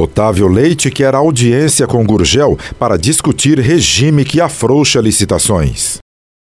Otávio Leite quer audiência com Gurgel para discutir regime que afrouxa licitações.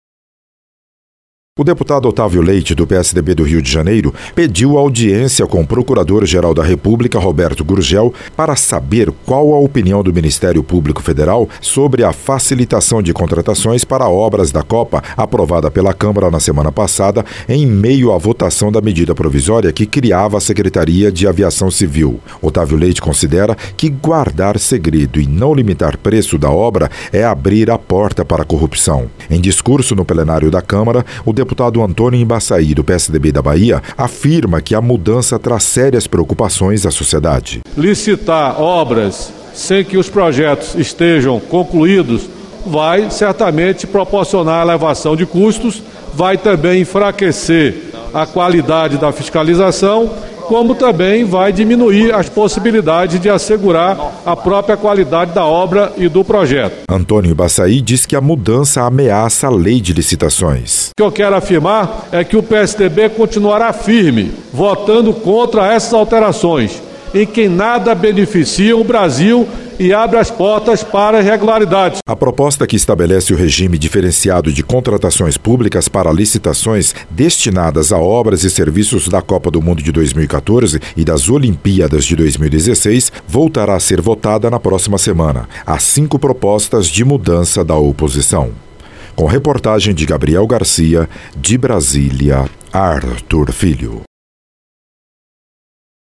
O deputado Otávio Leite, do PSDB do Rio de Janeiro, pediu audiência com o Procurador-Geral da República, Roberto Gurgel, para saber qual a opinião do Ministério Público Federal sobre a facilitação de contratações para obras da Copa, aprovada pela Câmara na semana passada, em meio à votação da medida provisória que criava a Secretaria de Aviação Civil. Otávio Leite considera que guardar segredo e não limitar preço da obra é abrir a porta para a corrupção. Em discurso no plenário da Câmara, o deputado Antônio Embaçaí, do PSDB da Bahia, afirma que a mudança traz sérias preocupações à sociedade. Licitar obras sem que os projetos estejam concluídos vai certamente proporcionar elevação de custos, vai também enfraquecer a qualidade da fiscalização, como também vai diminuir as possibilidades de assegurar a própria qualidade da obra e do projeto. Antônio Embaçaí diz que a mudança ameaça a lei de licitações. O que eu quero afirmar é que o PSDB continuará firme, votando contra essas alterações, em que nada beneficiam o Brasil e abre as portas para irregularidades. A proposta que estabelece o regime diferenciado de contratações públicas para licitações destinadas a obras e serviços da Copa do Mundo de 2014 e das Olimpíadas de 2016 voltará a ser votada na próxima semana. Há 5 propostas de mudança da oposição. Com reportagem de Gabriel Garcia, de Brasília, Arthur Filho.